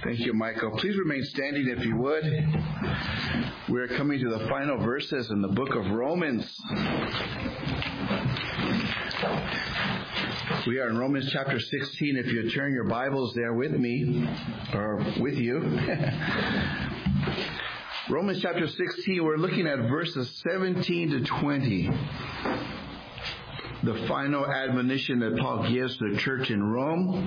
Thank you, Michael. Please remain standing if you would. We're coming to the final verses in the book of Romans. We are in Romans chapter 16. If you turn your Bibles there with me, or with you. Romans chapter 16, we're looking at verses 17 to 20. The final admonition that Paul gives to the church in Rome.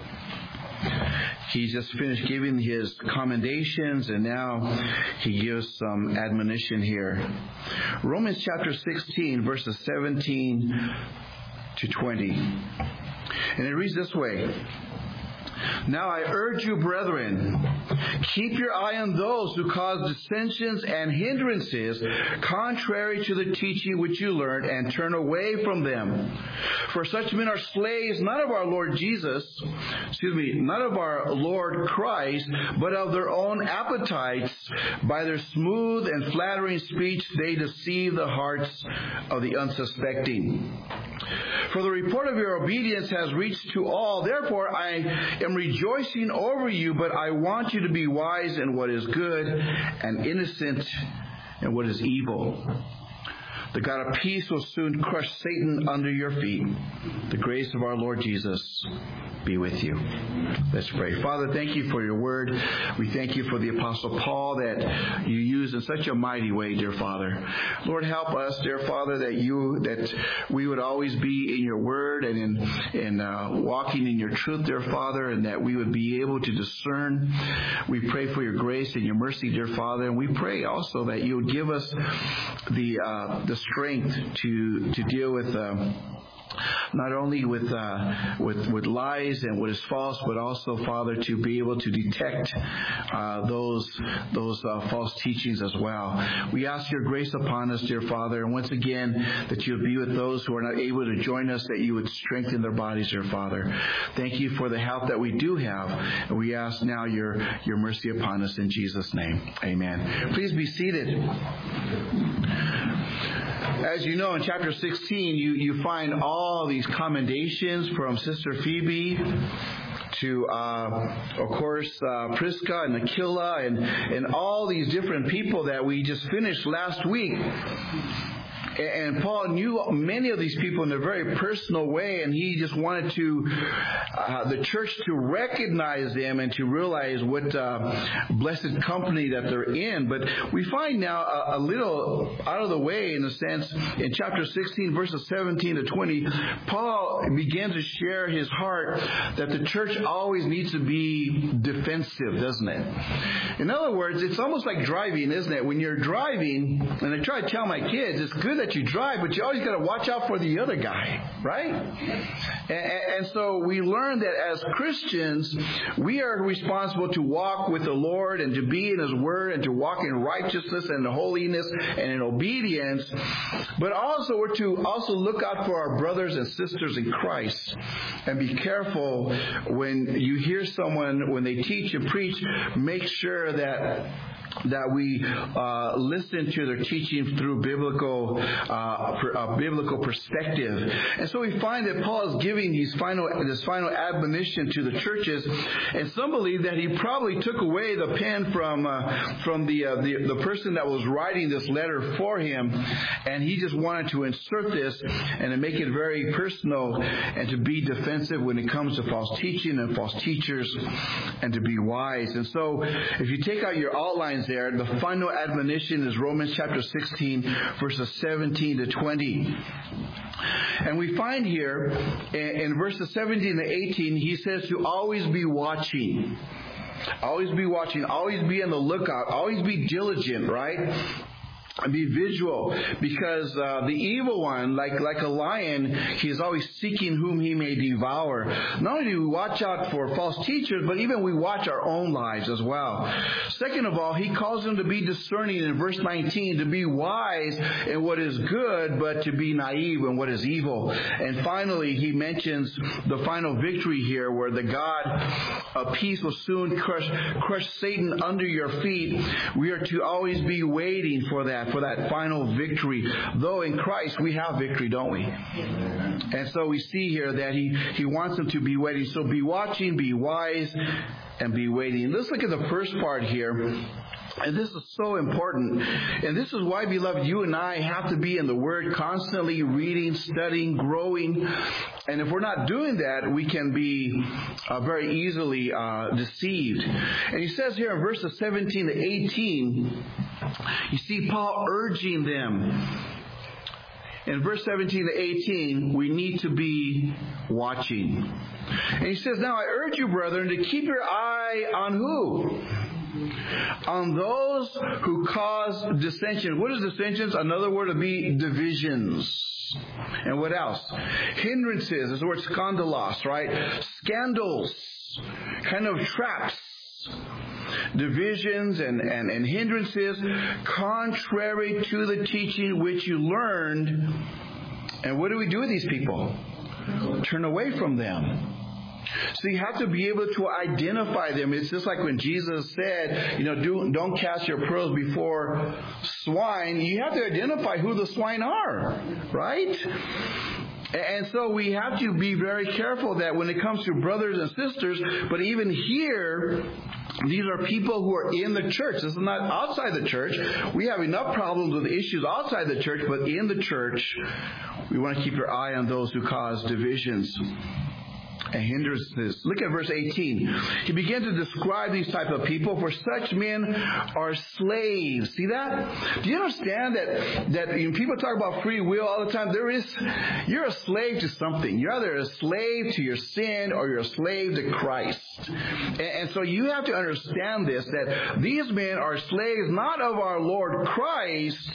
He just finished giving his commendations, and now he gives some admonition here. Romans chapter 16, verses 17 to 20. And it reads this way. Now I urge you, brethren, keep your eye on those who cause dissensions and hindrances contrary to the teaching which you learned, and turn away from them. For such men are slaves, not of our Lord Christ, but of their own appetites. By their smooth and flattering speech they deceive the hearts of the unsuspecting. For the report of your obedience has reached to all. Therefore I am rejoicing over you, but I want you to be wise in what is good and innocent in what is evil. The God of peace will soon crush Satan under your feet. The grace of our Lord Jesus be with you. Let's pray. Father, thank you for your word. We thank you for the Apostle Paul that you use in such a mighty way, dear Father. Lord, help us, dear Father, that we would always be in your word and in walking in your truth, dear Father, and that we would be able to discern. We pray for your grace and your mercy, dear Father, and we pray also that you would give us the strength to deal with not only with lies and what is false, but also, Father, to be able to detect those false teachings as well. We ask your grace upon us, dear Father, and once again that you would be with those who are not able to join us, that you would strengthen their bodies, dear Father. Thank you for the help that we do have, and we ask now your mercy upon us in Jesus' name. Amen. Please be seated. As you know, in chapter 16, you find all these commendations from Sister Phoebe to, of course, Prisca and Aquila and all these different people that we just finished last week. And Paul knew many of these people in a very personal way, and he just wanted the church to recognize them and to realize what blessed company that they're in. But we find now a little out of the way, in a sense, in chapter 16, verses 17 to 20, Paul begins to share his heart that the church always needs to be defensive, doesn't it? In other words, it's almost like driving, isn't it? When you're driving, and I try to tell my kids, it's good that you drive, but you always got to watch out for the other guy, right? And so we learn that as Christians, we are responsible to walk with the Lord and to be in His Word and to walk in righteousness and holiness and in obedience. But also we're to also look out for our brothers and sisters in Christ and be careful when you hear someone, when they teach and preach, make sure that we listen to their teaching through biblical perspective. And so we find that Paul is giving this final admonition to the churches, and some believe that he probably took away the pen from the person that was writing this letter for him, and he just wanted to insert this and to make it very personal and to be defensive when it comes to false teaching and false teachers, and to be wise. And so if you take out your outlines there, the final admonition is Romans chapter 16, verses 17 to 20. And we find here in verses 17 to 18, he says to always be watching. Always be watching. Always be on the lookout. Always be diligent, right? And be vigilant, because the evil one, like a lion, he is always seeking whom he may devour. Not only do we watch out for false teachers, but even we watch our own lives as well. Second of all, he calls them to be discerning in verse 19, to be wise in what is good, but to be naive in what is evil. And finally, he mentions the final victory here, where the God of peace will soon crush Satan under your feet. We are to always be waiting for that final victory. Though in Christ we have victory, don't we? And so we see here that he wants them to be waiting. So be watching, be wise, and be waiting. Let's look at the first part here. And this is so important. And this is why, beloved, you and I have to be in the Word, constantly reading, studying, growing. And if we're not doing that, we can be very easily deceived. And he says here in verses 17 to 18, you see Paul urging them. In verse 17 to 18, we need to be watching. And he says, now I urge you, brethren, to keep your eye on who? On those who cause dissension. What is dissensions? Another word would be divisions. And what else? Hindrances. This word skandalos, right? Scandals. Kind of traps. Divisions and hindrances contrary to the teaching which you learned. And what do we do with these people? Turn away from them. So you have to be able to identify them. It's just like when Jesus said, don't cast your pearls before swine. You have to identify who the swine are, right? And so we have to be very careful that when it comes to brothers and sisters, but even here, these are people who are in the church. This is not outside the church. We have enough problems with issues outside the church, but in the church, we want to keep your eye on those who cause divisions and hindrances. Look at verse 18. He began to describe these type of people. For such men are slaves. See that? Do you understand that when people talk about free will all the time, you're a slave to something. You're either a slave to your sin or you're a slave to Christ. And so you have to understand this, that these men are slaves not of our Lord Christ,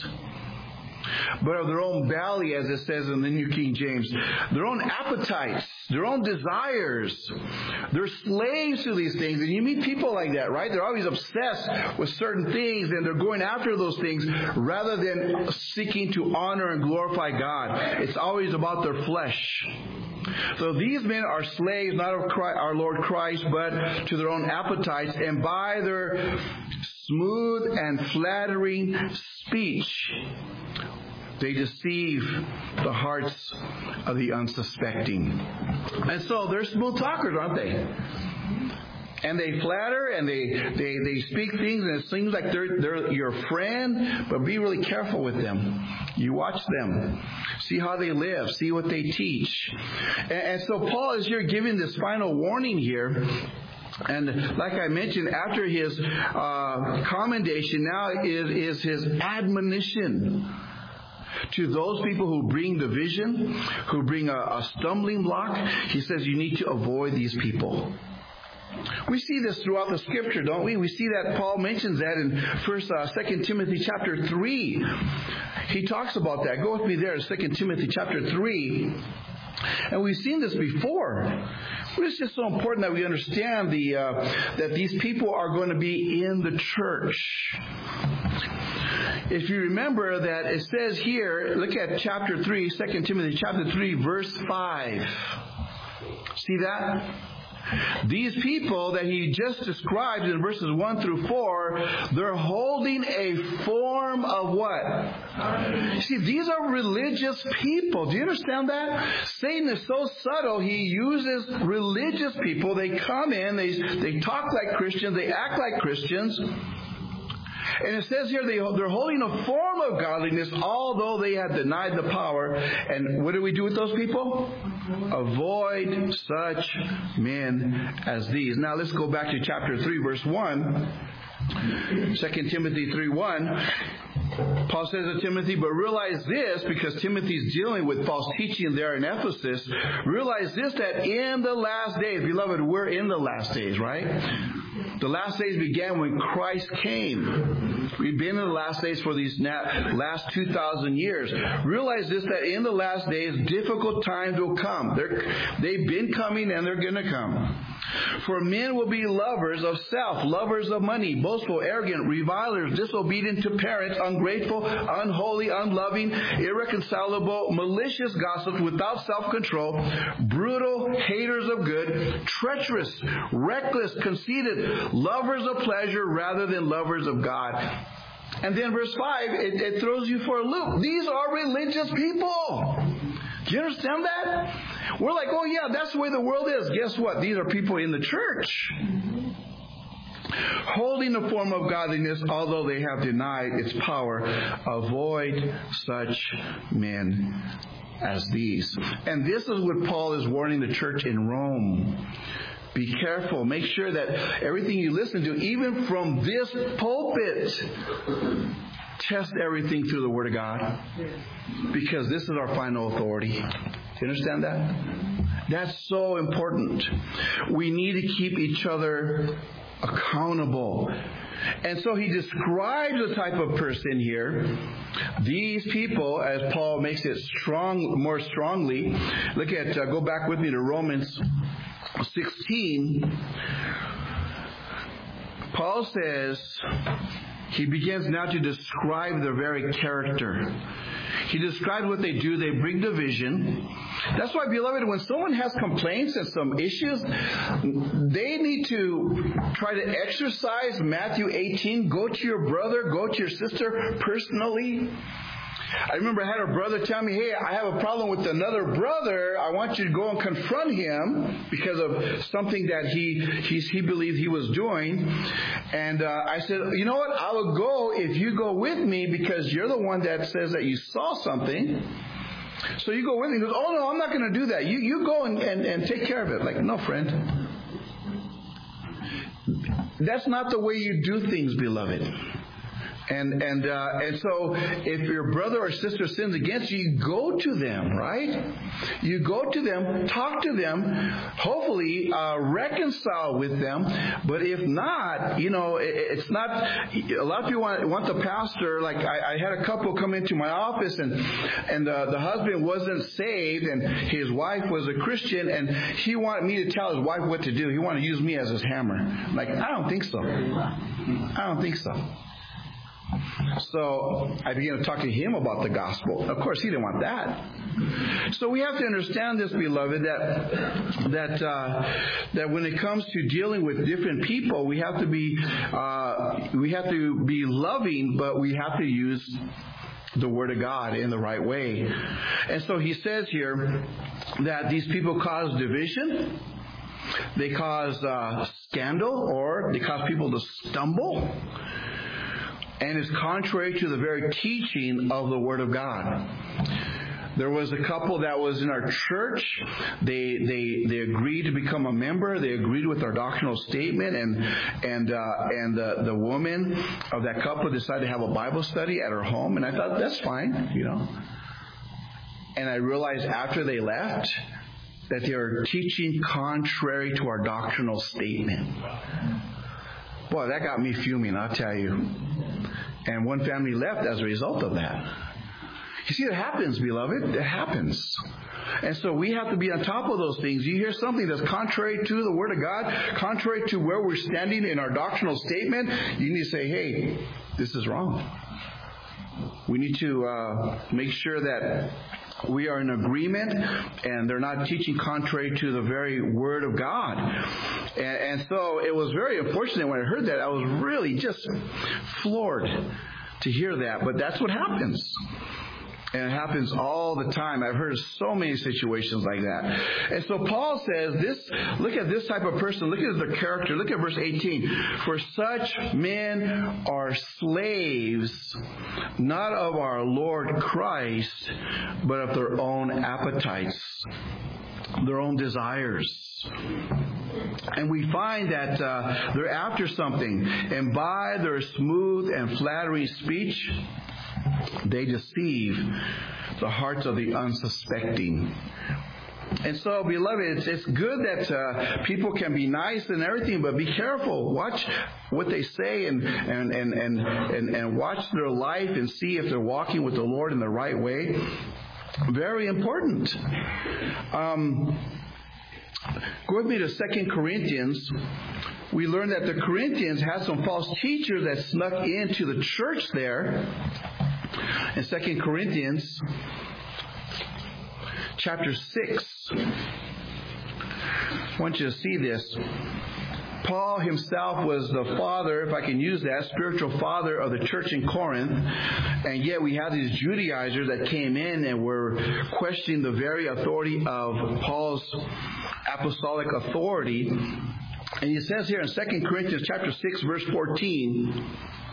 but of their own belly, as it says in the New King James. Their own appetites, their own desires. They're slaves to these things. And you meet people like that, right? They're always obsessed with certain things, and they're going after those things rather than seeking to honor and glorify God. It's always about their flesh. So these men are slaves, not of Christ, our Lord Christ, but to their own appetites, and by their smooth and flattering speech, they deceive the hearts of the unsuspecting. And so they're smooth talkers, aren't they? And they flatter and they speak things, and it seems like they're your friend, but be really careful with them. You watch them. See how they live. See what they teach. And so Paul is here giving this final warning here. And like I mentioned, after his commendation, now is his admonition to those people who bring division, who bring a stumbling block. He says you need to avoid these people. We see this throughout the Scripture, don't we? We see that Paul mentions that in 2 Timothy chapter 3. He talks about that. Go with me there, 2 Timothy chapter 3. And we've seen this before. But it's just so important that we understand that these people are going to be in the church. If you remember that it says here, look at chapter 3, 2 Timothy chapter 3, verse 5. See that? These people that he just described in verses 1 through 4, they're holding a form of what? See, these are religious people. Do you understand that? Satan is so subtle, he uses religious people. They come in, they talk like Christians, they act like Christians. And it says here they're holding a form of godliness, although they have denied the power. And what do we do with those people? Avoid such men as these. Now let's go back to chapter 3, verse 1. 2 Timothy 3:1. Paul says to Timothy, but realize this, because Timothy's dealing with false teaching there in Ephesus. Realize this, that in the last days, beloved, we're in the last days, right? The last days began when Christ came. We've been in the last days for these last 2,000 years. Realize this, that in the last days, difficult times will come. They've been coming and they're going to come. For men will be lovers of self, lovers of money, boastful, arrogant, revilers, disobedient to parents, ungrateful, unholy, unloving, irreconcilable, malicious gossips, without self-control, brutal, haters of good, treacherous, reckless, conceited, lovers of pleasure rather than lovers of God. And then verse 5, it throws you for a loop. These are religious people. Do you understand that? We're like, oh yeah, that's the way the world is. Guess what? These are people in the church, holding the form of godliness, although they have denied its power. Avoid such men as these. And this is what Paul is warning the church in Rome. Be careful. Make sure that everything you listen to, even from this pulpit, test everything through the Word of God. Because this is our final authority. Do you understand that? That's so important. We need to keep each other accountable. And so he describes the type of person here. These people, as Paul makes it more strongly. Look at, go back with me to Romans 16. Paul says, he begins now to describe their very character. He describes what they do. They bring division. That's why, beloved, when someone has complaints and some issues, they need to try to exercise Matthew 18. Go to your brother, go to your sister personally. I remember I had a brother tell me, hey, I have a problem with another brother. I want you to go and confront him because of something that he believed he was doing. And I said, you know what? I will go if you go with me because you're the one that says that you saw something. So you go with me. He goes, oh, no, I'm not going to do that. You go and take care of it. Like, no, friend. That's not the way you do things, beloved. And so if your brother or sister sins against you, you go to them, right? You go to them, talk to them, hopefully reconcile with them. But if not, it's not, a lot of people want the pastor, like I had a couple come into my office and the husband wasn't saved and his wife was a Christian and he wanted me to tell his wife what to do. He wanted to use me as his hammer. I'm like, I don't think so. I don't think so. So I began to talk to him about the gospel. Of course, he didn't want that. So we have to understand this, beloved, that when it comes to dealing with different people, we have to be loving, but we have to use the Word of God in the right way. And so he says here that these people cause division. They cause scandal, or they cause people to stumble. And is contrary to the very teaching of the Word of God. There was a couple that was in our church. They agreed to become a member. They agreed with our doctrinal statement, and the woman of that couple decided to have a Bible study at her home. And I thought, that's fine, And I realized after they left that they were teaching contrary to our doctrinal statement. Boy, that got me fuming, I'll tell you. And one family left as a result of that. You see, it happens, beloved. It happens. And so we have to be on top of those things. You hear something that's contrary to the Word of God, contrary to where we're standing in our doctrinal statement, you need to say, hey, this is wrong. We need to make sure that we are in agreement and they're not teaching contrary to the very Word of God. And so it was very unfortunate when I heard that. I was really just floored to hear that. But that's what happens. And it happens all the time. I've heard of so many situations like that. And so Paul says, look at this type of person. Look at their character. Look at verse 18. For such men are slaves, not of our Lord Christ, but of their own appetites, their own desires. And we find that they're after something. And by their smooth and flattering speech, they deceive the hearts of the unsuspecting. And so, beloved, it's good that people can be nice and everything, but be careful. Watch what they say and watch their life and see if they're walking with the Lord in the right way. Very important. Go with me to 2 Corinthians. We learned that the Corinthians had some false teachers that snuck into the church there. In 2 Corinthians chapter 6, I want you to see this. Paul himself was the father, if I can use that, spiritual father of the church in Corinth. And yet we have these Judaizers that came in and were questioning the very authority of Paul's apostolic authority. And he says here in 2 Corinthians chapter 6, verse 14,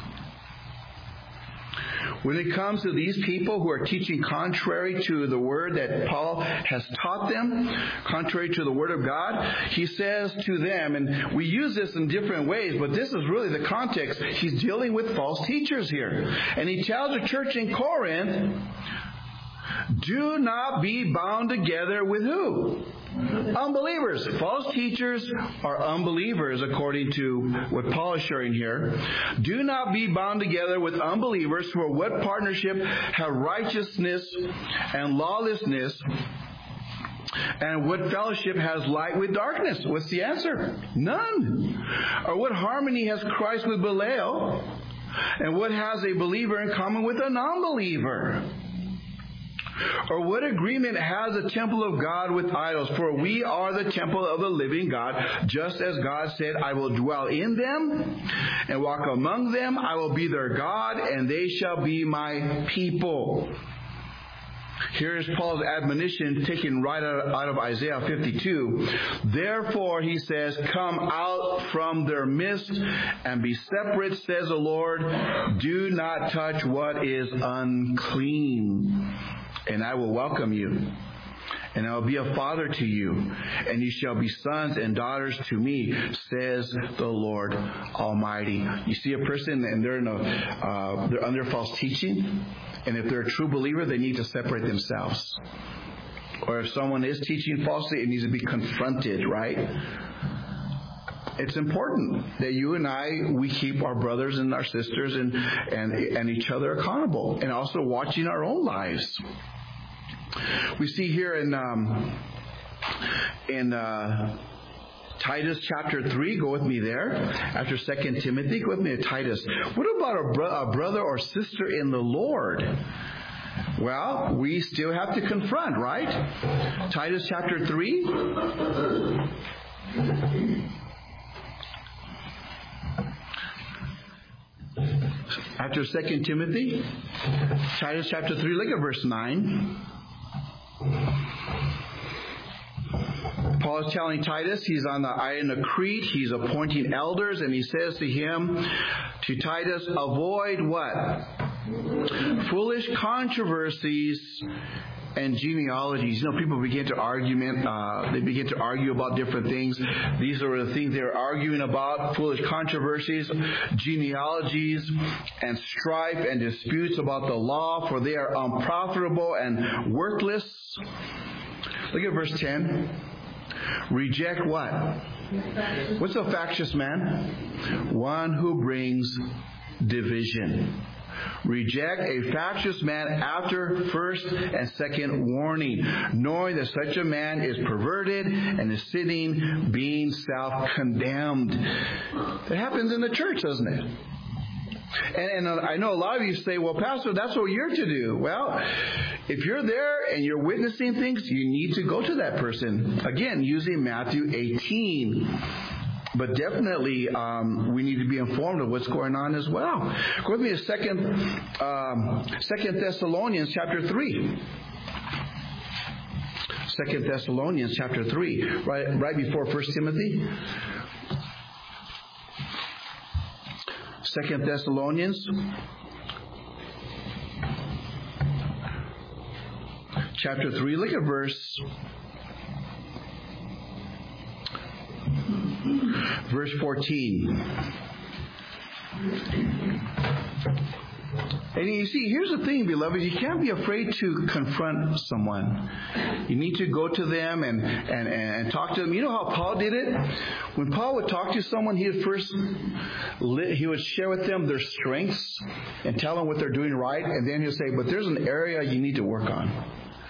when it comes to these people who are teaching contrary to the word that Paul has taught them, contrary to the word of God, he says to them, and we use this in different ways, but this is really the context. He's dealing with false teachers here. And he tells the church in Corinth, do not be bound together with who? Unbelievers. False teachers are unbelievers, according to what Paul is sharing here. Do not be bound together with unbelievers, for what partnership have righteousness and lawlessness? And what fellowship has light with darkness? What's the answer? None. Or what harmony has Christ with Belial? And what has a believer in common with a non-believer? Or what agreement has the temple of God with idols? For we are the temple of the living God, just as God said, I will dwell in them and walk among them. I will be their God, and they shall be my people. Here is Paul's admonition taken right out of Isaiah 52. Therefore, he says, come out from their midst and be separate, says the Lord. Do not touch what is unclean. And I will welcome you, and I will be a father to you, and you shall be sons and daughters to me, says the Lord Almighty. You see a person, and they're under false teaching, and if they're a true believer, they need to separate themselves. Or if someone is teaching falsely, it needs to be confronted, right? It's important that you and we keep our brothers and our sisters and each other accountable, and also watching our own lives. We see here in Titus chapter 3, go with me there. After 2 Timothy, go with me to Titus. What about a brother or sister in the Lord? Well, we still have to confront, right? Titus chapter 3. After 2 Timothy, Titus chapter 3, look at verse 9. Paul is telling Titus, he's on the island of Crete, he's appointing elders, and he says to Titus, avoid what? Foolish controversies and genealogies. You know, people begin to argue about different things. These are the things they're arguing about: foolish controversies, genealogies, and strife and disputes about the law, for they are unprofitable and worthless. Look at verse 10. Reject what? What's a factious man? One who brings division. Reject a factious man after first and second warning, knowing that such a man is perverted and is sitting being self-condemned. It happens in the church, doesn't it? And I know a lot of you say, well, Pastor, that's what you're to do. Well, if you're there and you're witnessing things, you need to go to that person. Again, using Matthew 18. But definitely, we need to be informed of what's going on as well. Go with me to 2 Thessalonians chapter 3. 2 Thessalonians chapter 3, right before 1 Timothy. 2 Thessalonians chapter 3, look at verse 14. And you see, here's the thing, beloved. You can't be afraid to confront someone. You need to go to them and talk to them. You know how Paul did it? When Paul would talk to someone, he would share with them their strengths and tell them what they're doing right. And then he'll say, but there's an area you need to work on.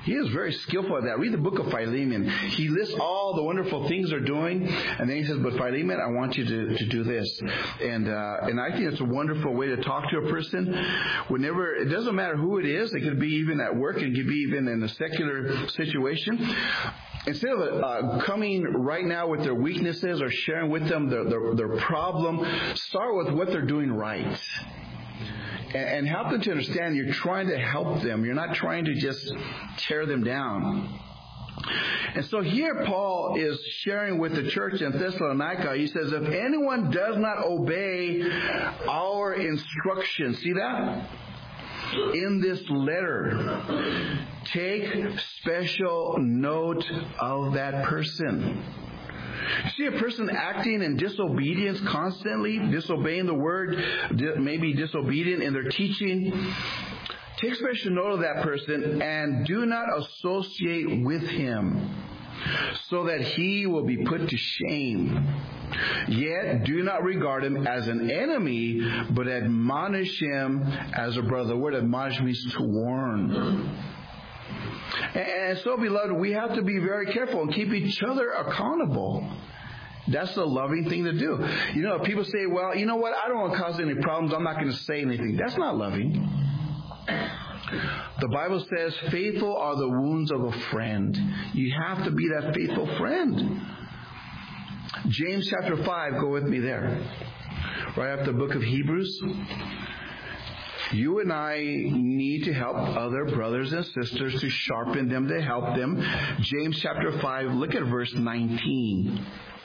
He is very skillful at that. Read the book of Philemon. He lists all the wonderful things they're doing, and then he says, but Philemon, I want you to do this. And I think it's a wonderful way to talk to a person. Whenever, it doesn't matter who it is. It could be even at work. It could be even in a secular situation. Instead of coming right now with their weaknesses or sharing with them their problem, start with what they're doing right. And help them to understand you're trying to help them. You're not trying to just tear them down. And so here Paul is sharing with the church in Thessalonica. He says, if anyone does not obey our instructions, see that? In this letter, take special note of that person. You see a person acting in disobedience constantly, disobeying the word, maybe disobedient in their teaching. Take special note of that person and do not associate with him, so that he will be put to shame. Yet do not regard him as an enemy, but admonish him as a brother. The word admonish means to warn. And so, beloved, we have to be very careful and keep each other accountable. That's the loving thing to do. You know, people say, well, you know what? I don't want to cause any problems. I'm not going to say anything. That's not loving. The Bible says, faithful are the wounds of a friend. You have to be that faithful friend. James chapter 5, go with me there. Right after the book of Hebrews. You and I need to help other brothers and sisters, to sharpen them, to help them. James chapter 5, look at verse 19.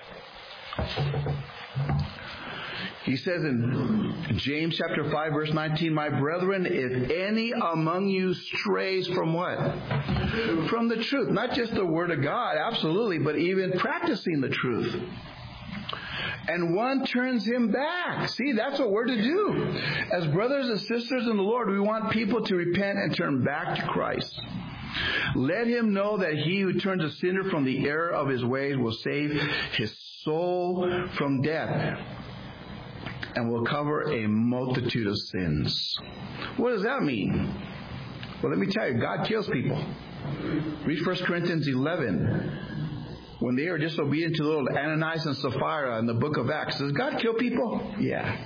He says in James chapter 5, verse 19, my brethren, if any among you strays from what? From the truth. Not just the word of God, absolutely, but even practicing the truth. And one turns him back. See, that's what we're to do. As brothers and sisters in the Lord, we want people to repent and turn back to Christ. Let him know that he who turns a sinner from the error of his ways will save his soul from death and will cover a multitude of sins. What does that mean? Well, let me tell you, God kills people. Read 1 Corinthians 11. When they are disobedient to little Ananias and Sapphira in the book of Acts, does God kill people? Yeah.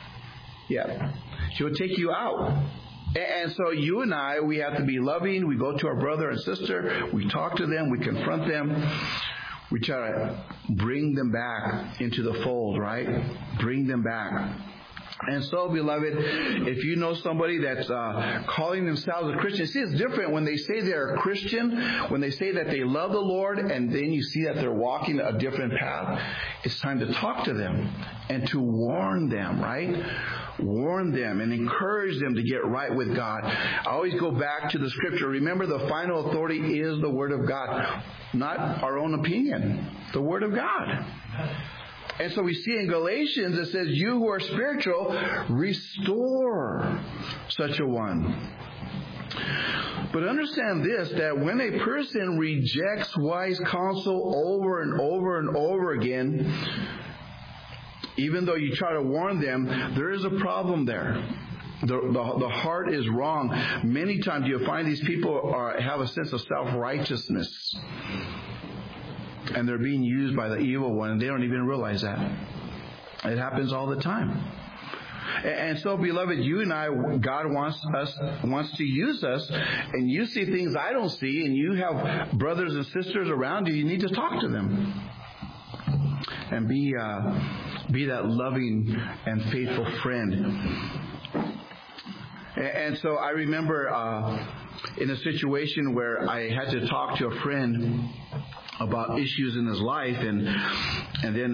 He'll take you out. And so you and I, we have to be loving. We go to our brother and sister. We talk to them. We confront them. We try to bring them back into the fold, right? Bring them back. And so, beloved, if you know somebody that's calling themselves a Christian, see, it's different when they say they're a Christian, when they say that they love the Lord, and then you see that they're walking a different path. It's time to talk to them and to warn them, right? Warn them and encourage them to get right with God. I always go back to the scripture. Remember, the final authority is the Word of God, not our own opinion. The Word of God. And so we see in Galatians, it says, you who are spiritual, restore such a one. But understand this, that when a person rejects wise counsel over and over and over again, even though you try to warn them, there is a problem there. The heart is wrong. Many times you'll find these people have a sense of self-righteousness. And they're being used by the evil one, and they don't even realize that. It happens all the time. And so, beloved, you and I, God wants to use us, and you see things I don't see, and you have brothers and sisters around you. You need to talk to them and be that loving and faithful friend. And so I remember in a situation where I had to talk to a friend about issues in his life, and then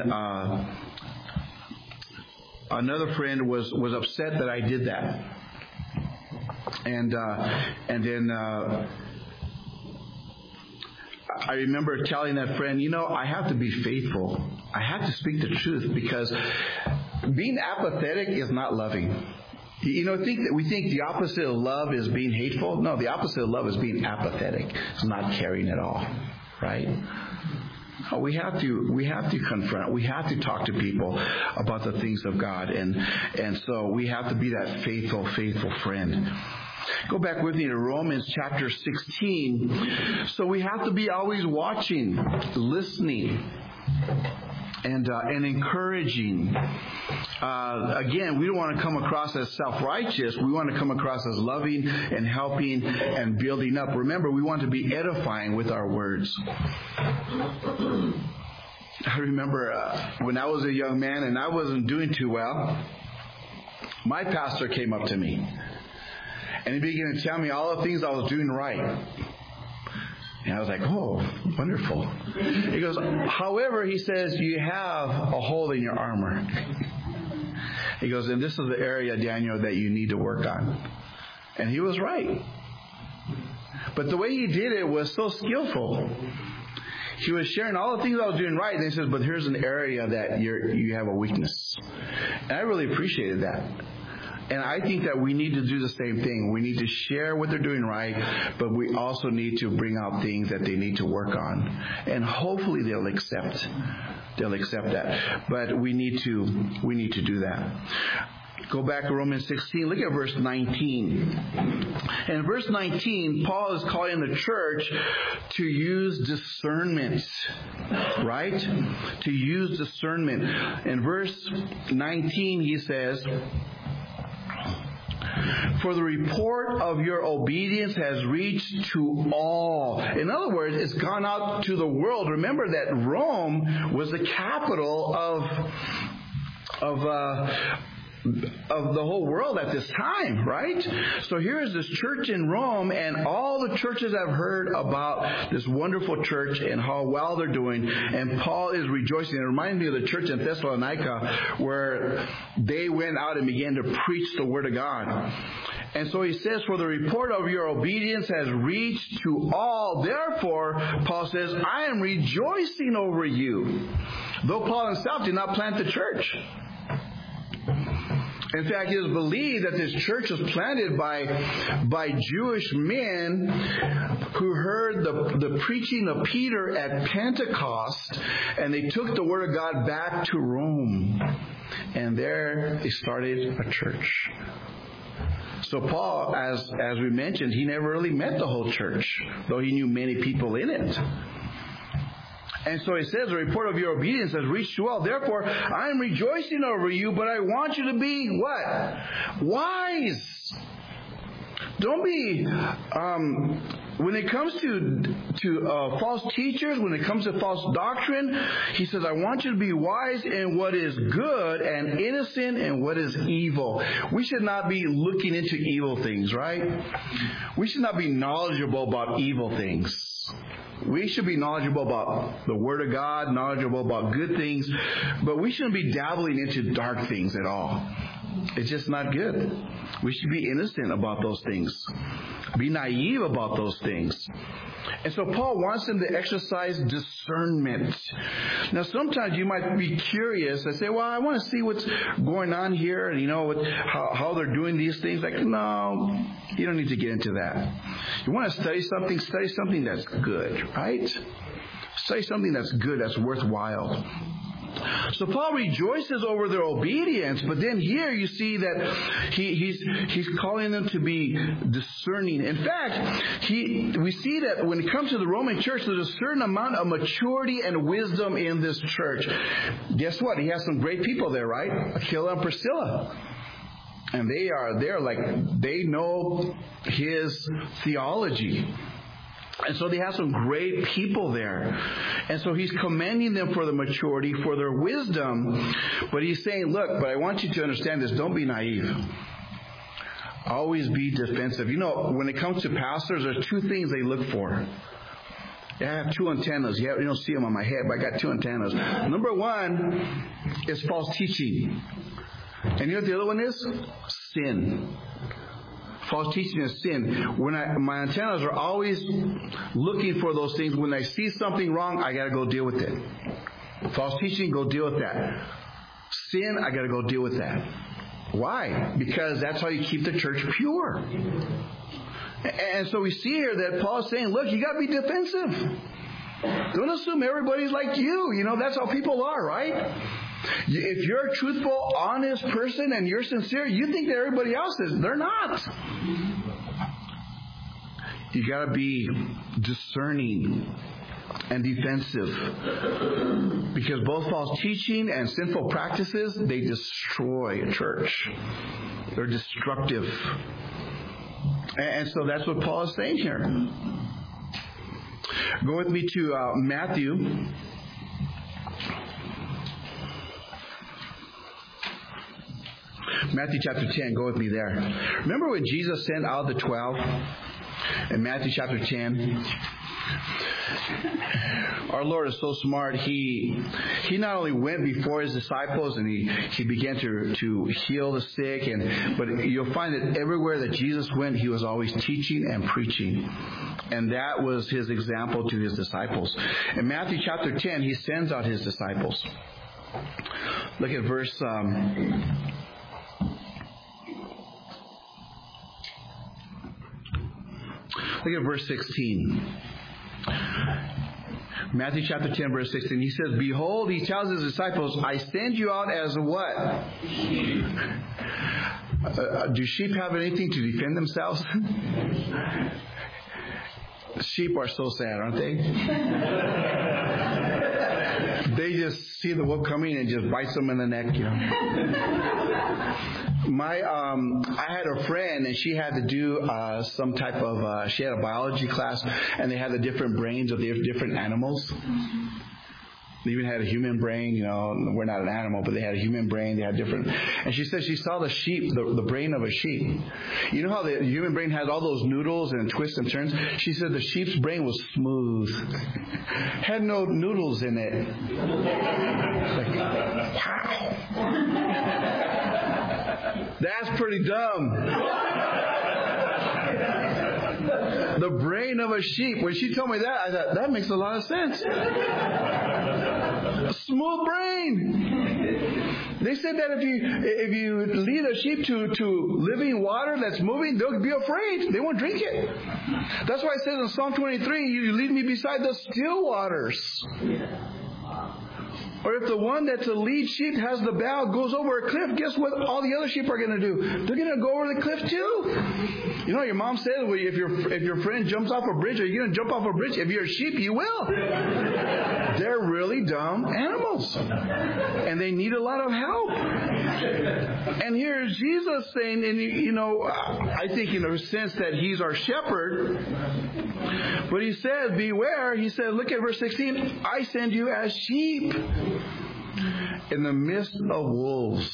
another friend was upset that I did that, and then I remember telling that friend, I have to be faithful. I have to speak the truth, because being apathetic is not loving. We think the opposite of love is being hateful. No, the opposite of love is being apathetic. It's not caring at all. Right? We have to confront. We have to talk to people about the things of God, and so we have to be that faithful friend. Go back with me to Romans chapter 16. So we have to be always watching, listening, and encouraging. Again, we don't want to come across as self-righteous. We want to come across as loving and helping and building up. Remember, we want to be edifying with our words. I remember when I was a young man and I wasn't doing too well, my pastor came up to me and he began to tell me all the things I was doing right. And I was like, oh, wonderful. He goes, however, he says, you have a hole in your armor. He goes, and this is the area, Daniel, that you need to work on. And he was right. But the way he did it was so skillful. He was sharing all the things I was doing right. And he says, but here's an area that you have a weakness. And I really appreciated that. And I think that we need to do the same thing. We need to share what they're doing right, but we also need to bring out things that they need to work on. And hopefully they'll accept that. But we need to do that. Go back to Romans 16. Look at verse 19. And in verse 19, Paul is calling the church to use discernment. Right? To use discernment. In verse 19, he says, for the report of your obedience has reached to all. In other words, it's gone out to the world. Remember that Rome was the capital of the whole world at this time, right? So here is this church in Rome, and all the churches have heard about this wonderful church and how well they're doing, and Paul is rejoicing. It reminds me of the church in Thessalonica where they went out and began to preach the Word of God. And so he says, for the report of your obedience has reached to all. Therefore, Paul says, I am rejoicing over you. Though Paul himself did not plant the church. In fact, it is believed that this church was planted by Jewish men who heard the preaching of Peter at Pentecost, and they took the Word of God back to Rome. And there they started a church. So Paul, as we mentioned, he never really met the whole church, though he knew many people in it. And so he says, the report of your obedience has reached you all. Therefore, I am rejoicing over you, but I want you to be what? Wise. Don't be, when it comes to false teachers, when it comes to false doctrine, he says, I want you to be wise in what is good and innocent in what is evil. We should not be looking into evil things, right? We should not be knowledgeable about evil things. We should be knowledgeable about the Word of God, knowledgeable about good things, but we shouldn't be dabbling into dark things at all. It's just not good. We should be innocent about those things. Be naive about those things. And so Paul wants them to exercise discernment. Now, sometimes you might be curious and say, well, I want to see what's going on here and, how they're doing these things. Like, no, you don't need to get into that. You want to study something that's good, right? Study something that's good, that's worthwhile. So Paul rejoices over their obedience, but then here you see that he's calling them to be discerning. In fact, we see that when it comes to the Roman church, there's a certain amount of maturity and wisdom in this church. Guess what? He has some great people there, right? Aquila and Priscilla. And they know his theology. And so they have some great people there. And so he's commending them for the maturity, for their wisdom. But he's saying, look, but I want you to understand this. Don't be naive. Always be defensive. When it comes to pastors, there's two things they look for. I have two antennas. You don't see them on my head, but I got two antennas. Number one is false teaching. And you know what the other one is? Sin. False teaching is sin. My antennas are always looking for those things. When I see something wrong, I got to go deal with it. False teaching, go deal with that. Sin, I got to go deal with that. Why? Because that's how you keep the church pure. And so we see here that Paul's saying, look, you got to be defensive. Don't assume everybody's like you. That's how people are, right? If you're a truthful, honest person and you're sincere, you think that everybody else is. They're not. You got to be discerning and defensive, because both false teaching and sinful practices, they destroy a church. They're destructive. And so that's what Paul is saying here. Go with me to Matthew. Matthew chapter 10, go with me there. Remember when Jesus sent out the 12 in Matthew chapter 10? Our Lord is so smart. He not only went before His disciples and he began to heal the sick, but you'll find that everywhere that Jesus went, He was always teaching and preaching. And that was His example to His disciples. In Matthew chapter 10, He sends out His disciples. Look at verse... Look at verse 16. Matthew chapter 10, verse 16. He says, behold, He tells His disciples, I send you out as what? Do sheep have anything to defend themselves? Sheep are so sad, aren't they? They just see the wolf coming and just bites them in the neck, you know. I had a friend, and she had to do some type of, she had a biology class, and they had the different brains of the different animals. They even had a human brain, you know. We're not an animal, but they had a human brain. They had different. And she said she saw the sheep, the brain of a sheep. You know how the human brain has all those noodles and twists and turns? She said the sheep's brain was smooth. Had no noodles in it. Like, wow. That's pretty dumb. The brain of a sheep. When she told me that, I thought, that makes a lot of sense. A smooth brain. They said that if you lead a sheep to living water that's moving, they'll be afraid. They won't drink it. That's why it says in Psalm 23, you lead me beside the still waters. Or if the one that's a lead sheep has the bow, goes over a cliff, guess what all the other sheep are going to do? They're going to go over the cliff too. You know, your mom said, well, if your friend jumps off a bridge, are you going to jump off a bridge? If you're a sheep, you will. They're really dumb animals. And they need a lot of help. And here's Jesus saying, and you know, I think in a sense that He's our shepherd. But He said, beware. He said, look at verse 16. I send you as sheep in the midst of wolves.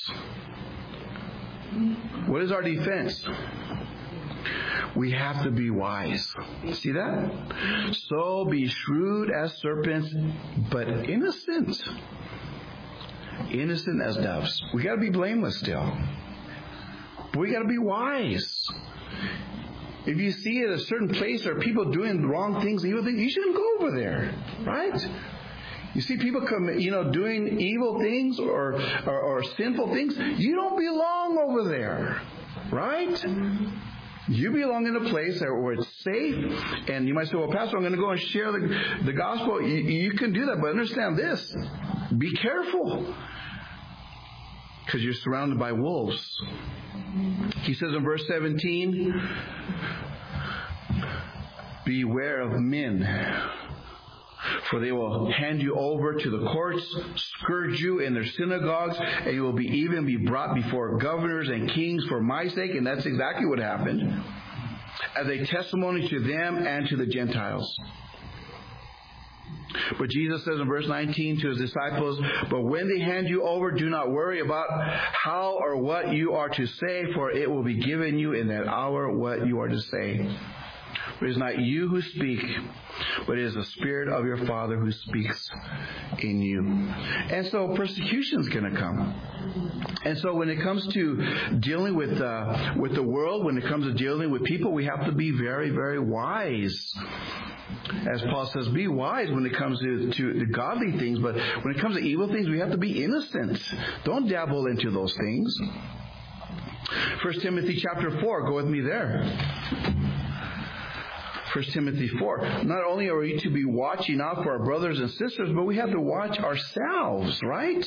What is our defense? We have to be wise. See that? So be shrewd as serpents, but innocent. Innocent as doves. We got to be blameless still. But we got to be wise. If you see at a certain place or people doing wrong things, evil things, you shouldn't go over there, right? You see people doing evil things or sinful things, you don't belong over there, right? You belong in a place where it's safe. And you might say, well, Pastor, I'm going to go and share the gospel. You can do that, but understand this. Be careful. Because you're surrounded by wolves. He says in verse 17, beware of men, for they will hand you over to the courts, scourge you in their synagogues, and you will even be brought before governors and kings for my sake. And that's exactly what happened, as a testimony to them and to the Gentiles. But Jesus says in verse 19 to His disciples, but when they hand you over, do not worry about how or what you are to say, for it will be given you in that hour what you are to say. For it is not you who speak, but it is the Spirit of your Father who speaks in you. And so persecution is going to come. And so when it comes to dealing with the world, when it comes to dealing with people, we have to be very, very wise. As Paul says, be wise when it comes to the godly things, but when it comes to evil things, we have to be innocent. Don't dabble into those things. 1 Timothy chapter 4, go with me there. 1 Timothy 4. Not only are we to be watching out for our brothers and sisters, but we have to watch ourselves, right?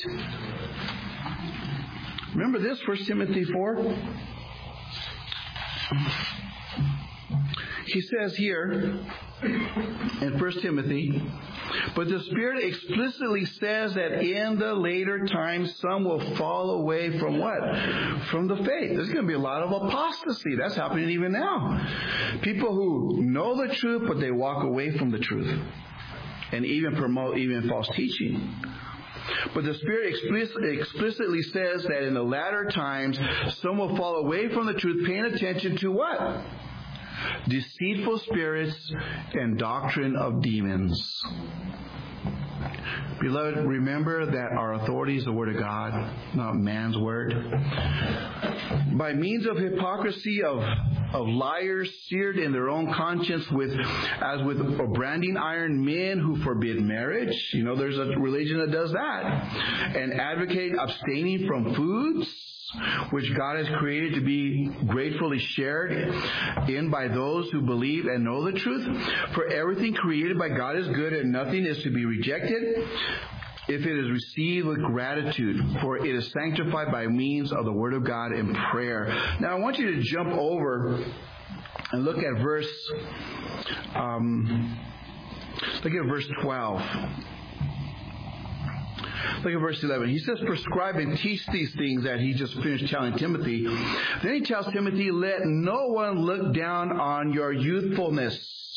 Remember this, 1 Timothy 4? He says here in 1 Timothy, but the Spirit explicitly says that in the later times some will fall away from what? From the faith. There's going to be a lot of apostasy. That's happening even now. People who know the truth, but they walk away from the truth and even promote even false teaching. But the Spirit explicitly says that in the latter times some will fall away from the truth, paying attention to what? Deceitful spirits and doctrine of demons. Beloved, remember that our authority is the Word of God, not man's word. By means of hypocrisy of liars seared in their own conscience as with a branding iron, men who forbid marriage. You know, there's a religion that does that. And advocate abstaining from foods which God has created to be gratefully shared in by those who believe and know the truth. For everything created by God is good, and nothing is to be rejected if it is received with gratitude, for it is sanctified by means of the Word of God in prayer. Now I want you to jump over and look at verse 12. Look at verse 11. He says, prescribe and teach these things that he just finished telling Timothy. Then he tells Timothy, let no one look down on your youthfulness.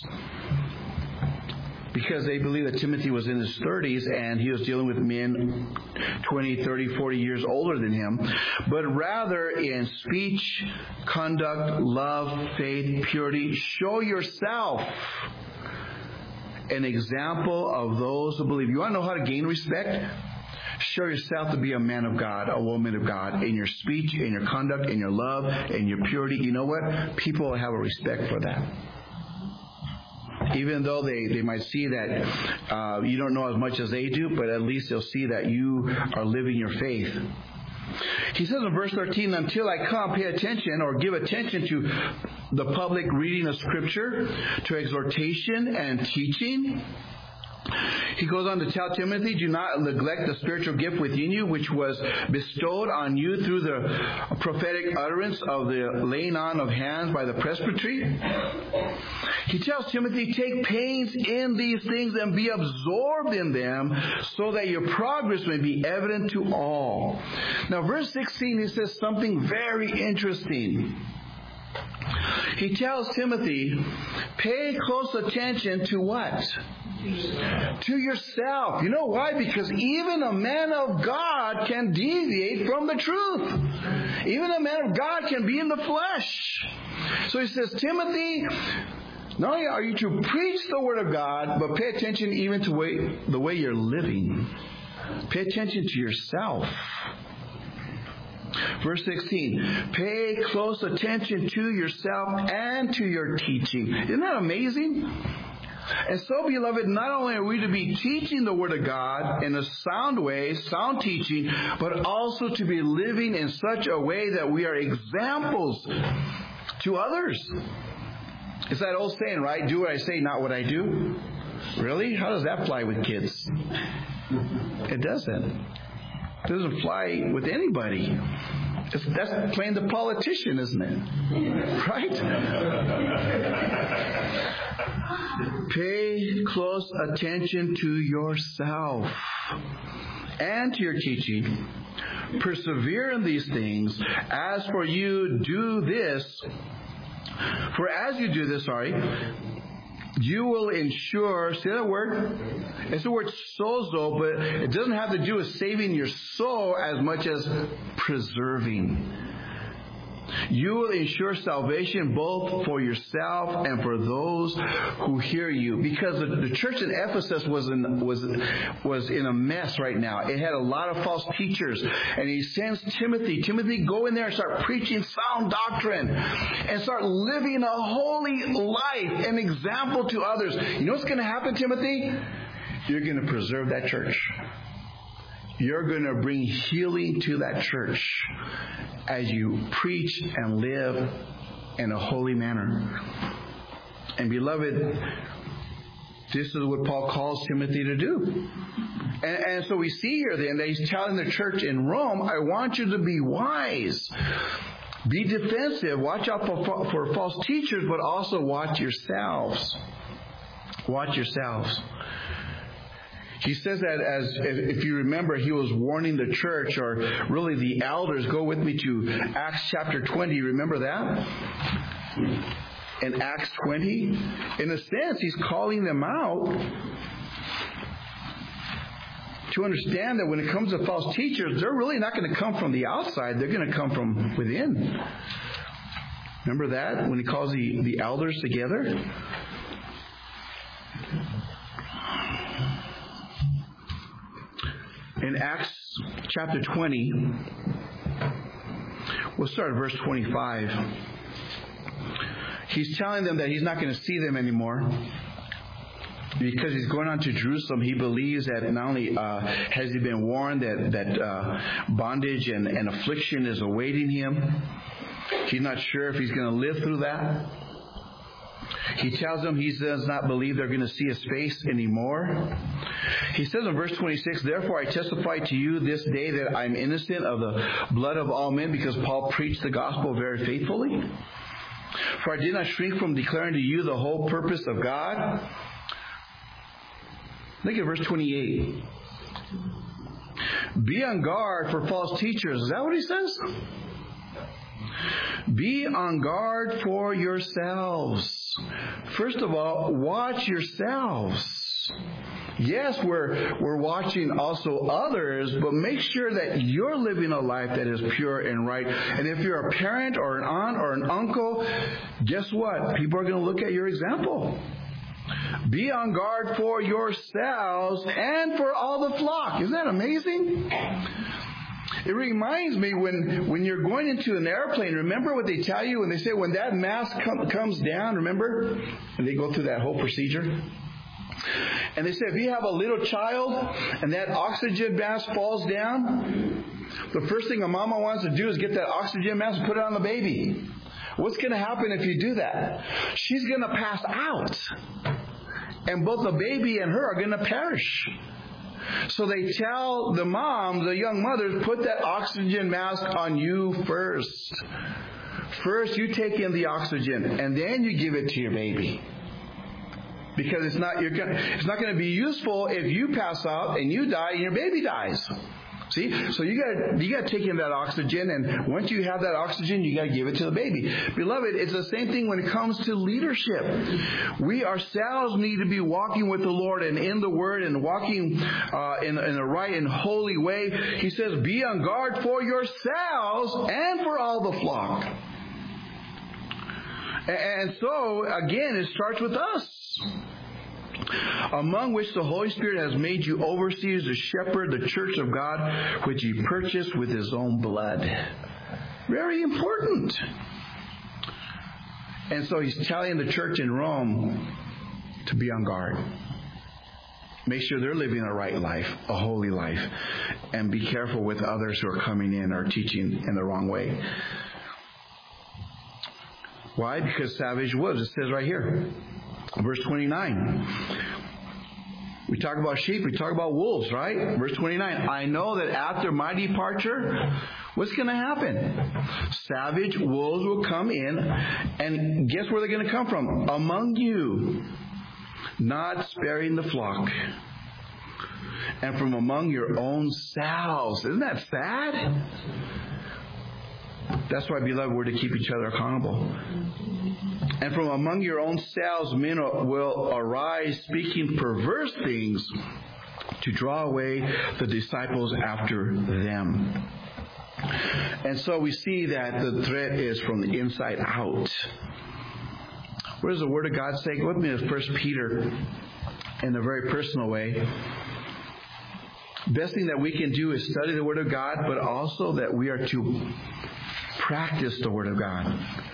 Because they believe that Timothy was in his 30s and he was dealing with men 20, 30, 40 years older than him. But rather in speech, conduct, love, faith, purity, show yourself an example of those who believe. You want to know how to gain respect? Show yourself to be a man of God, a woman of God, in your speech, in your conduct, in your love, in your purity. You know what? People will have a respect for that. Even though they might see that you don't know as much as they do, but at least they'll see that you are living your faith. He says in verse 13, until I come, pay attention or give attention to the public reading of Scripture, to exhortation and teaching. He goes on to tell Timothy, do not neglect the spiritual gift within you, which was bestowed on you through the prophetic utterance of the laying on of hands by the presbytery. He tells Timothy, take pains in these things and be absorbed in them, so that your progress may be evident to all. Now, verse 16, he says something very interesting. He tells Timothy, pay close attention to what? To yourself. You know why? Because even a man of God can deviate from the truth. Even a man of God can be in the flesh. So he says, Timothy, not only are you to preach the Word of God, but pay attention even to the way you're living. Pay attention to yourself. Verse 16, pay close attention to yourself and to your teaching. Isn't that amazing? And so, beloved, not only are we to be teaching the Word of God in a sound way, sound teaching, but also to be living in such a way that we are examples to others. It's that old saying, right? Do what I say, not what I do. Really? How does that fly with kids? It doesn't. It doesn't fly with anybody. That's playing the politician, isn't it? Right? Pay close attention to yourself and to your teaching. Persevere in these things. As for you, do this. For as you do this, you will ensure, see that word? It's the word sozo, but it doesn't have to do with saving your soul as much as preserving. You will ensure salvation both for yourself and for those who hear you. Because the church in Ephesus was in a mess right now. It had a lot of false teachers. And he sends Timothy, go in there and start preaching sound doctrine. And start living a holy life, an example to others. You know what's going to happen, Timothy? You're going to preserve that church. You're going to bring healing to that church as you preach and live in a holy manner. And beloved, this is what Paul calls Timothy to do. And so we see here then that he's telling the church in Rome, I want you to be wise. Be defensive. Watch out for false teachers, but also watch yourselves. Watch yourselves. He says that if you remember, he was warning the church, or really the elders. Go with me to Acts chapter 20. Remember that? In Acts 20, in a sense, he's calling them out to understand that when it comes to false teachers, they're really not going to come from the outside. They're going to come from within. Remember that when he calls the elders together? In Acts chapter 20, we'll start at verse 25. He's telling them that he's not going to see them anymore because he's going on to Jerusalem. He believes that not only has he been warned that bondage and affliction is awaiting him, he's not sure if he's going to live through that. He tells them he does not believe they're going to see his face anymore. He says in verse 26, therefore I testify to you this day that I'm innocent of the blood of all men, because Paul preached the gospel very faithfully. For I did not shrink from declaring to you the whole purpose of God. Look at verse 28. Be on guard for false teachers. Is that what he says? Be on guard for yourselves. First of all, watch yourselves. Yes, we're watching also others, but make sure that you're living a life that is pure and right. And if you're a parent or an aunt or an uncle, guess what? People are going to look at your example. Be on guard for yourselves and for all the flock. Isn't that amazing? It reminds me when you're going into an airplane, remember what they tell you when they say when that mask comes down, remember? And they go through that whole procedure. And they say if you have a little child and that oxygen mask falls down, the first thing a mama wants to do is get that oxygen mask and put it on the baby. What's going to happen if you do that? She's going to pass out. And both the baby and her are going to perish. So they tell the moms, the young mothers, put that oxygen mask on you first. First you take in the oxygen and then you give it to your baby. Because it's not going to be useful if you pass out and you die and your baby dies. See? So you got to take in that oxygen, and once you have that oxygen, you got to give it to the baby. Beloved, it's the same thing when it comes to leadership. We ourselves need to be walking with the Lord and in the Word and walking in a right and holy way. He says, be on guard for yourselves and for all the flock. And so, again, it starts with us. Among which the Holy Spirit has made you overseers to shepherd the church of God, which He purchased with His own blood. Very important. And so He's telling the church in Rome to be on guard. Make sure they're living a right life, a holy life, and be careful with others who are coming in or teaching in the wrong way. Why? Because savage wolves. It says right here. Verse 29. We talk about sheep, we talk about wolves, right? Verse 29. I know that after my departure, what's going to happen? Savage wolves will come in, and guess where they're going to come from? Among you, not sparing the flock. And from among your own selves. Isn't that sad? That's why, beloved, we're to keep each other accountable. And from among your own selves, men will arise speaking perverse things to draw away the disciples after them. And so we see that the threat is from the inside out. What does the Word of God say? Go with me to 1 Peter in a very personal way. Best thing that we can do is study the Word of God, but also that we are to practice the Word of God.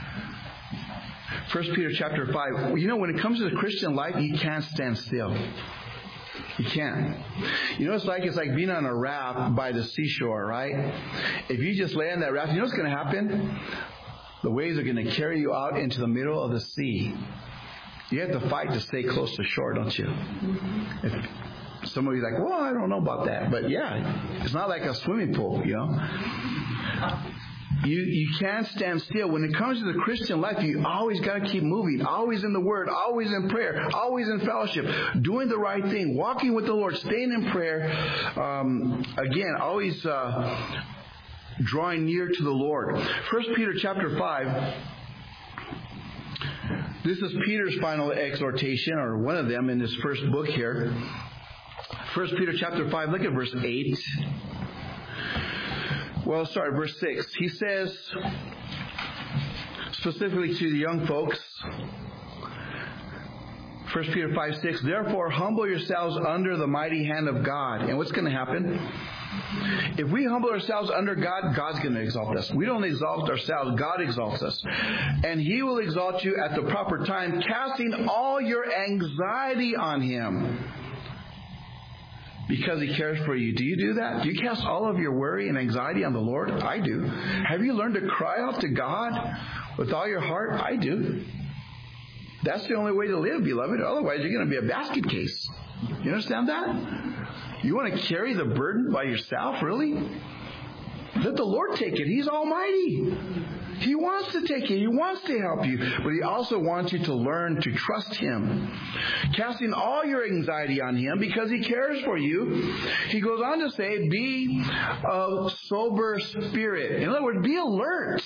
1 Peter chapter 5. You know, when it comes to the Christian life, you can't stand still. You can't. You know, it's like being on a raft by the seashore, right? If you just lay on that raft, you know what's going to happen? The waves are going to carry you out into the middle of the sea. You have to fight to stay close to shore, don't you? Some of you are like, well, I don't know about that. But yeah, it's not like a swimming pool, you know. You can't stand still. When it comes to the Christian life, you always got to keep moving. Always in the Word. Always in prayer. Always in fellowship. Doing the right thing. Walking with the Lord. Staying in prayer. Again, always drawing near to the Lord. 1 Peter chapter 5. This is Peter's final exhortation, or one of them in his first book here. 1 Peter chapter 5. Look at verse 8. Well, sorry, verse 6. He says, specifically to the young folks, 1 Peter 5:6, therefore humble yourselves under the mighty hand of God. And what's going to happen? If we humble ourselves under God, God's going to exalt us. We don't exalt ourselves, God exalts us. And He will exalt you at the proper time, casting all your anxiety on Him. Because He cares for you. Do you do that? Do you cast all of your worry and anxiety on the Lord? I do. Have you learned to cry out to God with all your heart? I do. That's the only way to live, beloved. Otherwise, you're going to be a basket case. You understand that? You want to carry the burden by yourself, really? Let the Lord take it. He's almighty. He wants to take it. He wants to help you. But He also wants you to learn to trust Him. Casting all your anxiety on Him because He cares for you. He goes on to say, be of sober spirit. In other words, be alert.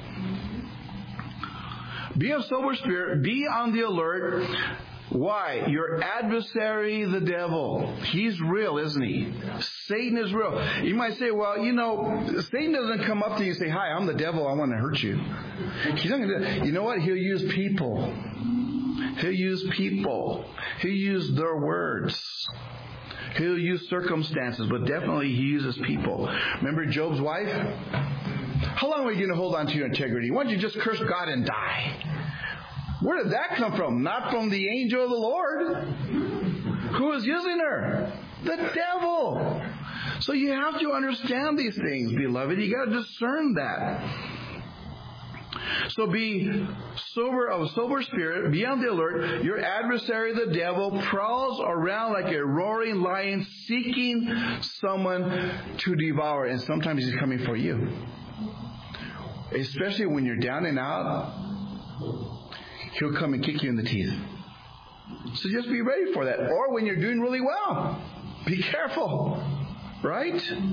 Be of sober spirit. Be on the alert. Why? Your adversary, the devil. He's real, isn't he? Satan is real. You might say, well, Satan doesn't come up to you and say, hi, I'm the devil, I want to hurt you. He's not gonna, you know what? He'll use people. He'll use people. He'll use their words. He'll use circumstances, but definitely He uses people. Remember Job's wife? How long are you going to hold on to your integrity? Why don't you just curse God and die? Where did that come from? Not from the angel of the Lord. Who is using her? The devil. So you have to understand these things, beloved. You got to discern that. So be of a sober spirit, be on the alert. Your adversary, the devil, prowls around like a roaring lion, seeking someone to devour. And sometimes he's coming for you. Especially when you're down and out. He'll come and kick you in the teeth. So just be ready for that. Or when you're doing really well, be careful. Right?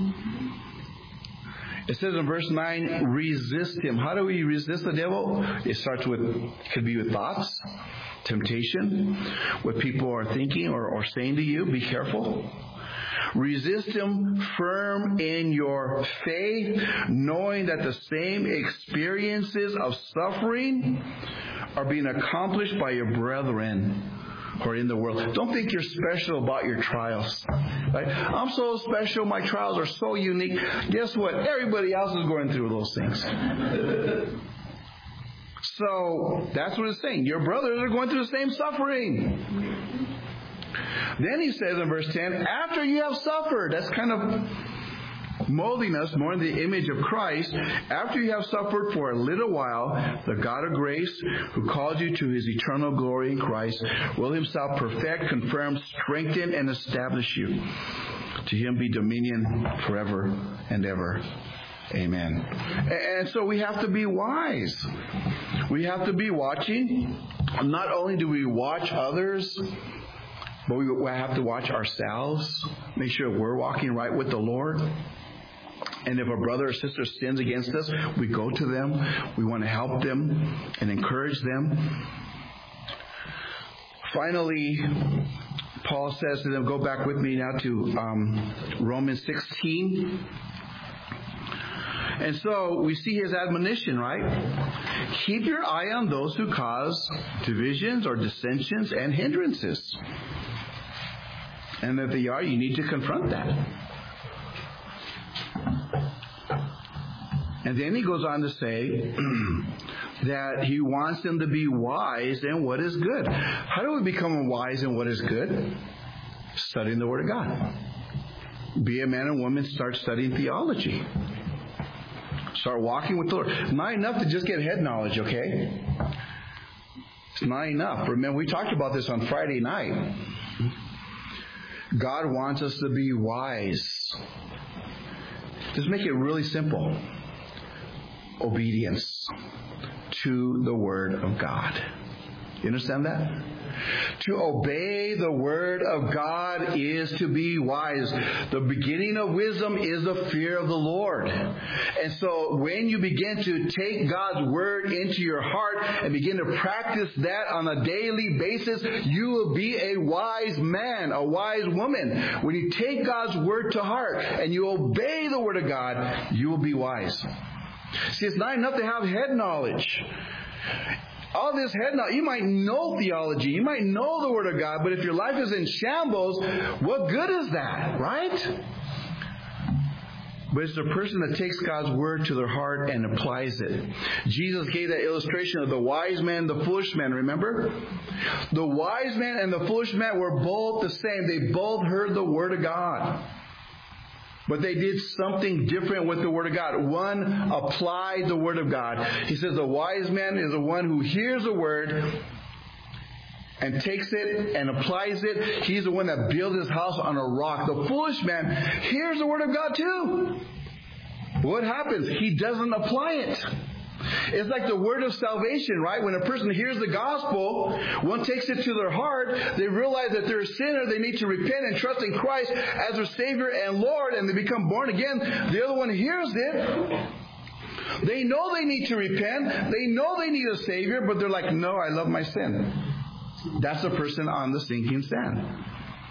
It says in verse 9, resist him. How do we resist the devil? It starts with, could be with thoughts, temptation, what people are thinking or saying to you. Be careful. Resist him firm in your faith, knowing that the same experiences of suffering are being accomplished by your brethren who are in the world. Don't think you're special about your trials. Right? I'm so special. My trials are so unique. Guess what? Everybody else is going through those things. So that's what it's saying. Your brothers are going through the same suffering. Then he says in verse 10, after you have suffered, that's kind of molding us more in the image of Christ. After you have suffered for a little while, the God of grace, who called you to His eternal glory in Christ, will Himself perfect, confirm, strengthen, and establish you. To Him be dominion forever and ever. Amen. And so we have to be wise. We have to be watching. Not only do we watch others, but we have to watch ourselves, make sure we're walking right with the Lord. And if a brother or sister sins against us, we go to them. We want to help them and encourage them. Finally, Paul says to them, go back with me now to Romans 16. And so we see his admonition, right? Keep your eye on those who cause divisions or dissensions and hindrances. And if they are, you need to confront that. And then he goes on to say that he wants them to be wise in what is good. How do we become wise in what is good? Studying the Word of God. Be a man and woman, start studying theology. Start walking with the Lord. It's not enough to just get head knowledge, okay? It's not enough. Remember, we talked about this on Friday night. God wants us to be wise. Just make it really simple. obedience to the Word of God. You understand that? To obey the Word of God is to be wise. The beginning of wisdom is the fear of the Lord. And so when you begin to take God's Word into your heart and begin to practice that on a daily basis, you will be a wise man, a wise woman. When you take God's Word to heart and you obey the Word of God, you will be wise. See, it's not enough to have head knowledge. All this head knowledge, you might know theology, you might know the Word of God, but if your life is in shambles, what good is that, right? But it's the person that takes God's Word to their heart and applies it. Jesus gave that illustration of the wise man, the foolish man, remember? The wise man and the foolish man were both the same. They both heard the Word of God. But they did something different with the Word of God. One applied the Word of God. He says the wise man is the one who hears the Word and takes it and applies it. He's the one that builds his house on a rock. The foolish man hears the Word of God too. What happens? He doesn't apply it. It's like the word of salvation, right? When a person hears the gospel, one takes it to their heart, they realize that they're a sinner, they need to repent and trust in Christ as their Savior and Lord, and they become born again. The other one hears it. They know they need to repent. They know they need a Savior, but they're like, no, I love my sin. That's the person on the sinking sand.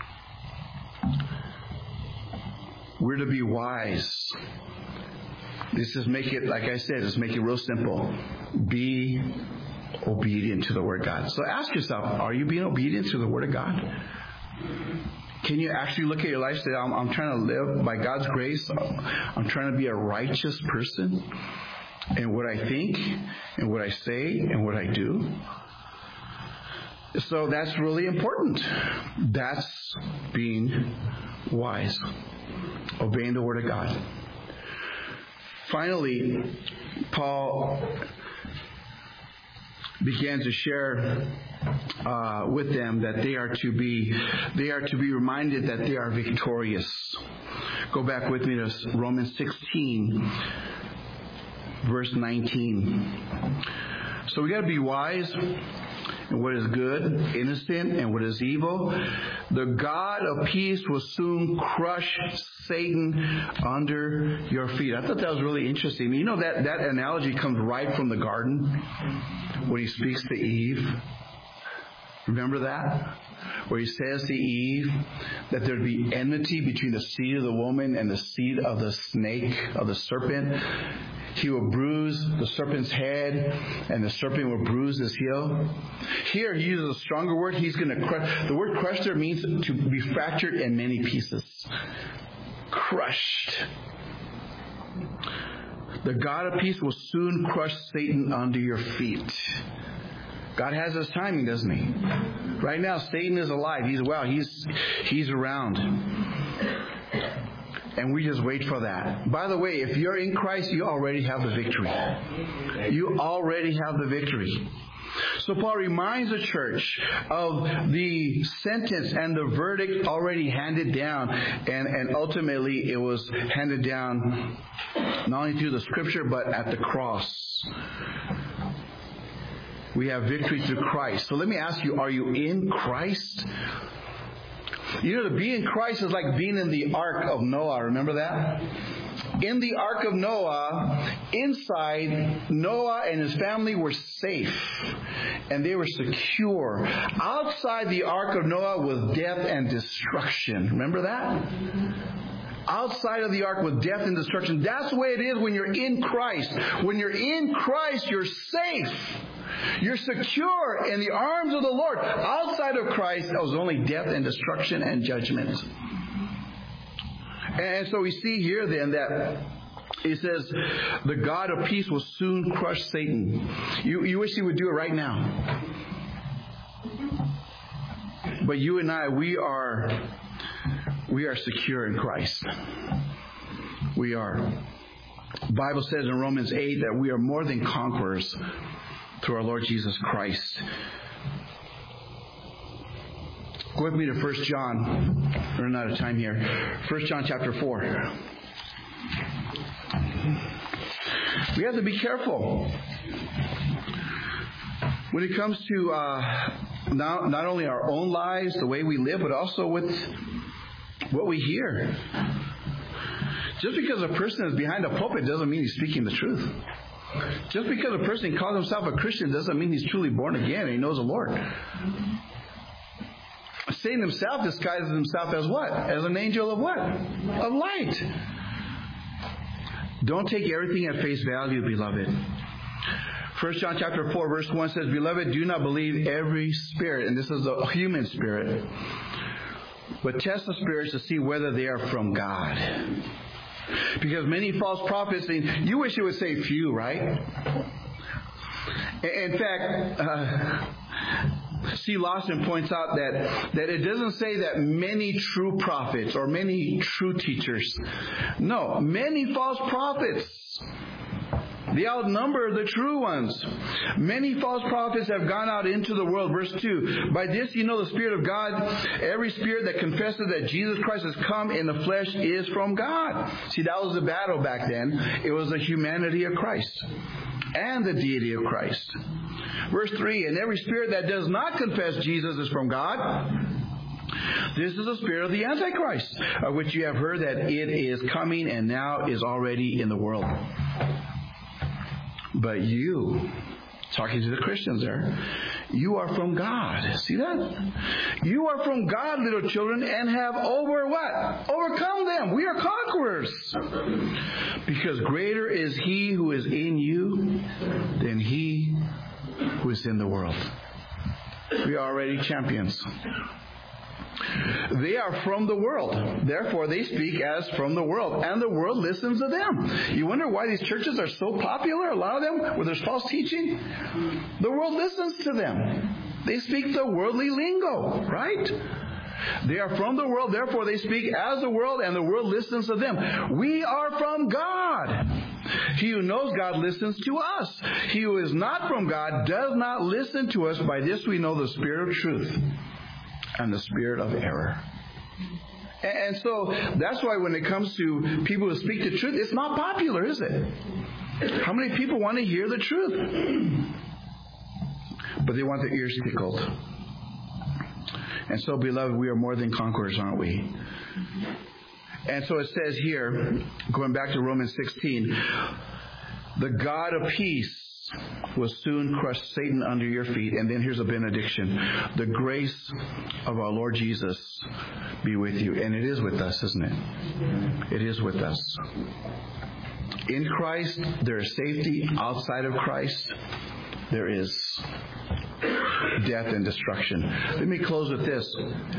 We're to be wise. This is make it, like I said, just make it real simple. Be obedient to the Word of God. So ask yourself, are you being obedient to the Word of God? Can you actually look at your life and say, I'm trying to live by God's grace. I'm trying to be a righteous person in what I think, and what I say, and what I do. So that's really important. That's being wise. Obeying the Word of God. Finally, Paul began to share with them that they are to be reminded that they are victorious. Go back with me to Romans 16, verse 19. So we got to be wise in what is good, innocent, and what is evil. The God of peace will soon crush Satan under your feet. I thought that was really interesting. You know, that analogy comes right from the garden when he speaks to Eve. Remember that? Where he says to Eve that there'd be enmity between the seed of the woman and the seed of the snake, of the serpent. He will bruise the serpent's head, and the serpent will bruise his heel. Here, he uses a stronger word. He's going to crush. The word crushed there means to be fractured in many pieces. Crushed. The God of peace will soon crush Satan under your feet. God has his timing, doesn't he? Right now, Satan is alive. He's around. And we just wait for that. By the way, if you're in Christ, you already have the victory. You already have the victory. So Paul reminds the church of the sentence and the verdict already handed down. And ultimately, it was handed down not only through the Scripture, but at the cross. We have victory through Christ. So let me ask you, are you in Christ? You know, to be in Christ is like being in the Ark of Noah. Remember that? In the Ark of Noah, inside, Noah and his family were safe. And they were secure. Outside the Ark of Noah was death and destruction. Remember that? Outside of the ark with death and destruction. That's the way it is when you're in Christ. When you're in Christ, you're safe. You're secure in the arms of the Lord. Outside of Christ, there was only death and destruction and judgment. And so we see here then that it says, the God of peace will soon crush Satan. You wish he would do it right now. But you and I, we are secure in Christ. We are. The Bible says in Romans 8 that we are more than conquerors through our Lord Jesus Christ. Go with me to 1 John. We're running out of time here. 1 John chapter 4. We have to be careful when it comes to not only our own lives, the way we live, but also with what we hear. Just because a person is behind a pulpit doesn't mean he's speaking the truth. Just because a person calls himself a Christian doesn't mean he's truly born again and he knows the Lord. Satan himself disguises himself as what? As an angel of what? Of light. Don't take everything at face value, beloved. 1 John chapter 4, verse 1 says, Beloved, do not believe every spirit, and this is a human spirit, but test the spirits to see whether they are from God. Because many false prophets, you wish it would say few, right? In fact, C. Lawson points out that it doesn't say that many true prophets or many true teachers. No, many false prophets. They outnumber the true ones. Many false prophets have gone out into the world. Verse 2, by this you know the Spirit of God. Every spirit that confesses that Jesus Christ has come in the flesh is from God. See, that was the battle back then. It was the humanity of Christ and the deity of Christ. Verse 3, and every spirit that does not confess Jesus is from God. This is the spirit of the Antichrist, of which you have heard that it is coming and now is already in the world. But you, talking to the Christians there, you are from God. See that? You are from God, little children, and have overcome them. We are conquerors. Because greater is He who is in you than he who is in the world. We are already champions. They are from the world. Therefore, they speak as from the world. And the world listens to them. You wonder why these churches are so popular, a lot of them, where there's false teaching? The world listens to them. They speak the worldly lingo, right? They are from the world. Therefore, they speak as the world, and the world listens to them. We are from God. He who knows God listens to us. He who is not from God does not listen to us. By this we know the spirit of truth and the spirit of error. And so that's why when it comes to people who speak the truth, it's not popular, is it? How many people want to hear the truth? But they want their ears tickled. And so, beloved, we are more than conquerors, aren't we? And so it says here, going back to Romans 16, the God of peace will soon crush Satan under your feet. And then here's a benediction. The grace of our Lord Jesus be with you. And it is with us, isn't it? It is with us. In Christ, there is safety. Outside of Christ, there is death and destruction. Let me close with this.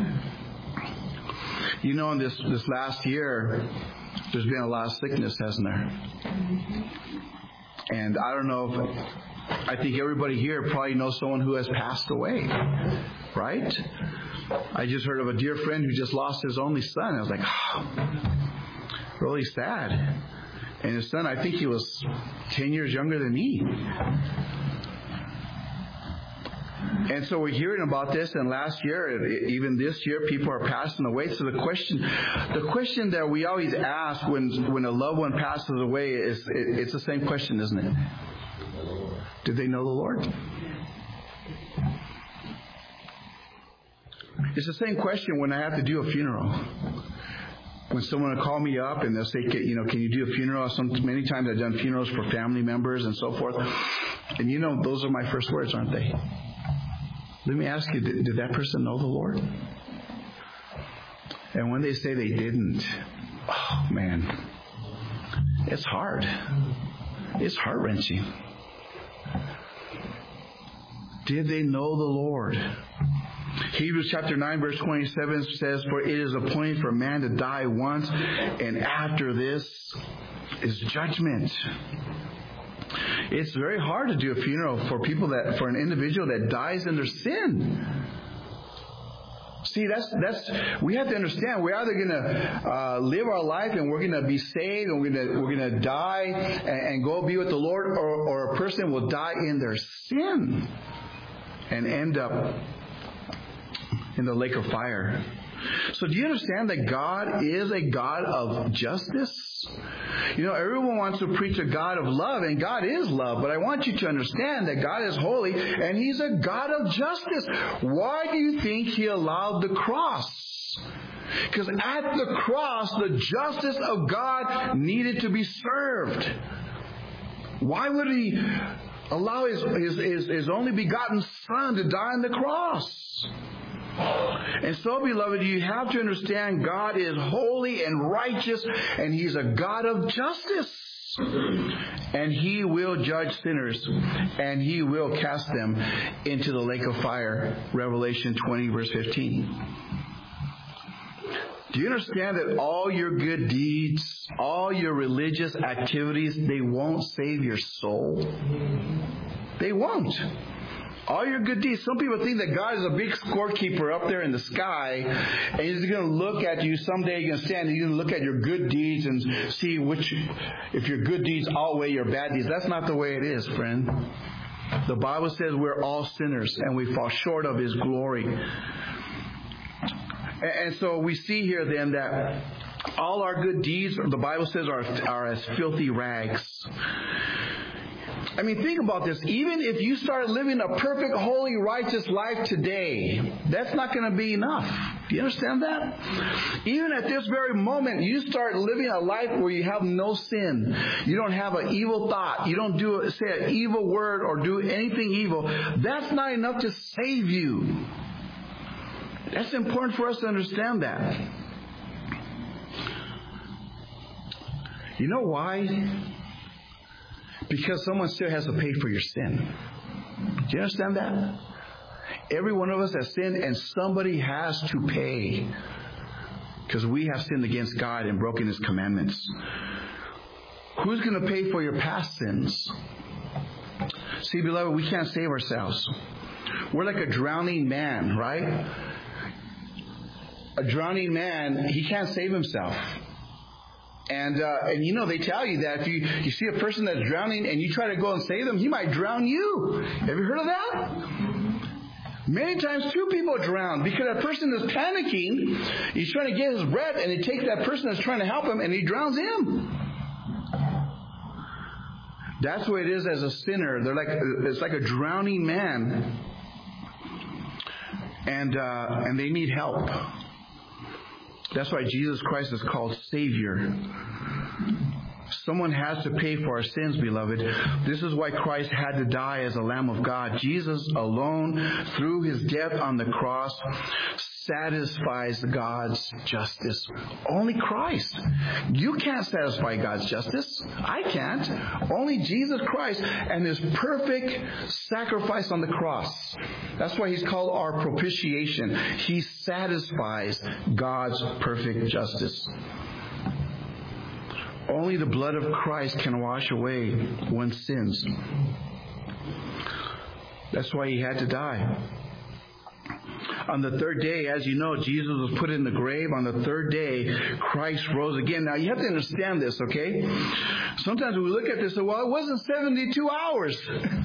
You know, in this last year, there's been a lot of sickness, hasn't there? And I don't know if, I think everybody here probably knows someone who has passed away, right? I just heard of a dear friend who just lost his only son. I was like, oh, really sad. And his son, I think he was 10 years younger than me. And so we're hearing about this, and last year, even this year, people are passing away. So the question that we always ask when a loved one passes away is, it's the same question, isn't it? Did they know the Lord? It's the same question when I have to do a funeral. When someone will call me up and they'll say, can you do a funeral? Many times I've done funerals for family members and so forth. And those are my first words, aren't they? Let me ask you, did that person know the Lord? And when they say they didn't, oh man, it's hard. It's heart-wrenching. Did they know the Lord? Hebrews chapter 9 verse 27 says, for it is appointed for man to die once, and after this is judgment. It's very hard to do a funeral for an individual that dies in their sin. See, we have to understand, we're either going to live our life and we're going to be saved and we're going to die and go be with the Lord, or a person will die in their sin and end up in the lake of fire. So do you understand that God is a God of justice? You know, everyone wants to preach a God of love, and God is love, but I want you to understand that God is holy, and He's a God of justice. Why do you think He allowed the cross? Because at the cross, the justice of God needed to be served. Why would He allow His only begotten Son to die on the cross? And so, beloved, you have to understand God is holy and righteous, and He's a God of justice. And He will judge sinners, and He will cast them into the lake of fire. Revelation 20, verse 15. Do you understand that all your good deeds, all your religious activities, they won't save your soul? They won't. All your good deeds. Some people think that God is a big scorekeeper up there in the sky, and He's going to look at you someday. You're going to stand and you're going to look at your good deeds and see if your good deeds outweigh your bad deeds. That's not the way it is, friend. The Bible says we're all sinners and we fall short of His glory. And so we see here then that all our good deeds, the Bible says, are as filthy rags. I mean, think about this. Even if you start living a perfect, holy, righteous life today, that's not going to be enough. Do you understand that? Even at this very moment, you start living a life where you have no sin. You don't have an evil thought. You don't say an evil word or do anything evil. That's not enough to save you. That's important for us to understand that. You know why? Because someone still has to pay for your sin. Do you understand that? Every one of us has sinned, and somebody has to pay. Because we have sinned against God and broken His commandments. Who's going to pay for your past sins? See, beloved, we can't save ourselves. We're like a drowning man, right? A drowning man, he can't save himself. And you know, they tell you that if you see a person that's drowning and you try to go and save them, he might drown you. Have you heard of that? Many times two people drown because that person is panicking. He's trying to get his breath, and he takes that person that's trying to help him and he drowns him. That's the way it is as a sinner. It's like a drowning man. And they need help. That's why Jesus Christ is called Savior. Someone has to pay for our sins, beloved. This is why Christ had to die as a Lamb of God. Jesus alone, through His death on the cross, satisfies God's justice. Only Christ. You can't satisfy God's justice. I can't. Only Jesus Christ and His perfect sacrifice on the cross. That's why He's called our propitiation. He satisfies God's perfect justice. Only the blood of Christ can wash away one's sins. That's why He had to die. On the third day, as you know, Jesus was put in the grave. On the third day, Christ rose again. Now, you have to understand this, okay? Sometimes we look at this and say, well, it wasn't 72 hours.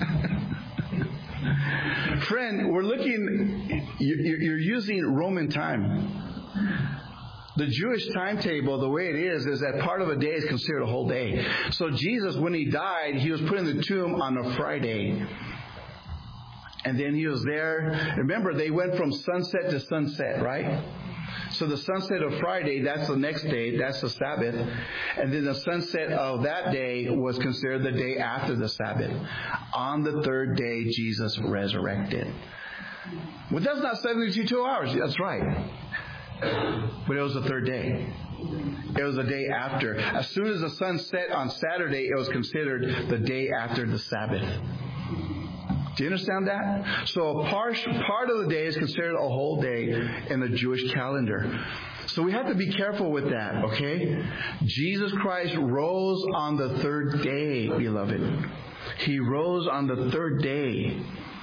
Friend, you're using Roman time. The Jewish timetable, the way it is that part of a day is considered a whole day. So Jesus, when He died, He was put in the tomb on a Friday. And then He was there. Remember, they went from sunset to sunset, right? So the sunset of Friday, that's the next day. That's the Sabbath. And then the sunset of that day was considered the day after the Sabbath. On the third day, Jesus resurrected. Well, that's not 72 hours. That's right. But it was the third day. It was the day after. As soon as the sun set on Saturday, it was considered the day after the Sabbath. Do you understand that? So part of the day is considered a whole day in the Jewish calendar. So we have to be careful with that, okay? Jesus Christ rose on the third day, beloved. He rose on the third day.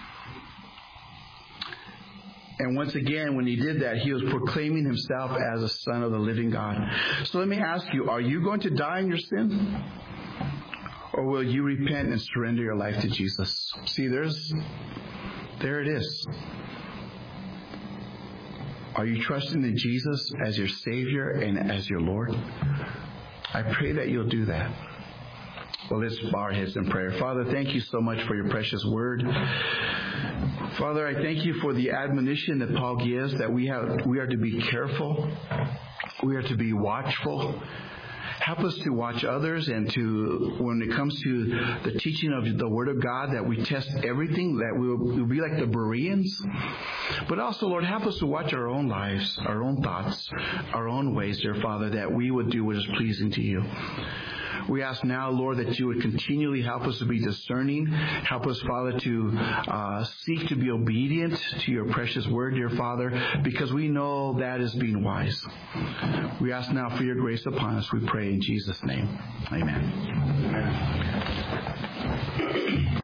And once again, when He did that, He was proclaiming Himself as a Son of the living God. So let me ask you, are you going to die in your sin? Or will you repent and surrender your life to Jesus? See, there it is. Are you trusting in Jesus as your Savior and as your Lord? I pray that you'll do that. Well, let's bow our heads in prayer. Father, thank you so much for your precious word. Father, I thank you for the admonition that Paul gives, that we are to be careful. We are to be watchful. Help us to watch others, and to, when it comes to the teaching of the Word of God, that we test everything, that we'll be like the Bereans. But also, Lord, help us to watch our own lives, our own thoughts, our own ways, dear Father, that we would do what is pleasing to you. We ask now, Lord, that you would continually help us to be discerning. Help us, Father, to seek to be obedient to your precious word, dear Father, because we know that is being wise. We ask now for your grace upon us, we pray in Jesus' name. Amen.